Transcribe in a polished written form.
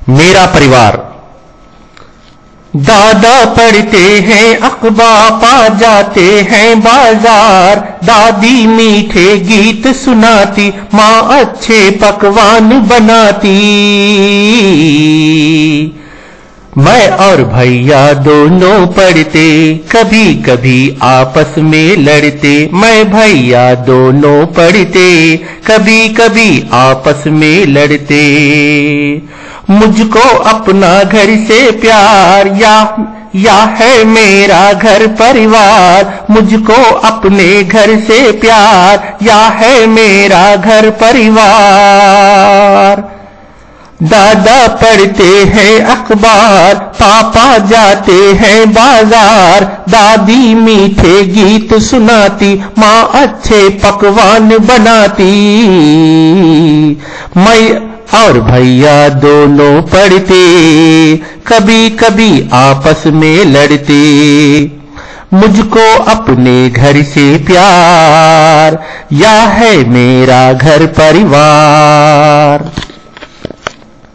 मेरा परिवार। दादा पढ़ते हैं अखबार, पा जाते हैं बाजार, दादी मीठे गीत सुनाती, माँ अच्छे पकवान बनाती। मैं और भैया दोनों पढ़ते, कभी कभी आपस में लड़ते। मैं भैया दोनों पढ़ते, कभी कभी आपस में लड़ते। मुझको अपना घर से प्यार या है मेरा घर परिवार। मुझको अपने घर से प्यार या है मेरा घर परिवार। दादा पढ़ते हैं अखबार, पापा जाते हैं बाजार, दादी मीठे गीत सुनाती, माँ अच्छे पकवान बनाती। मैं और भैया दोनों पढ़ते, कभी कभी आपस में लड़ते। मुझको अपने घर से प्यार या है मेरा घर परिवार।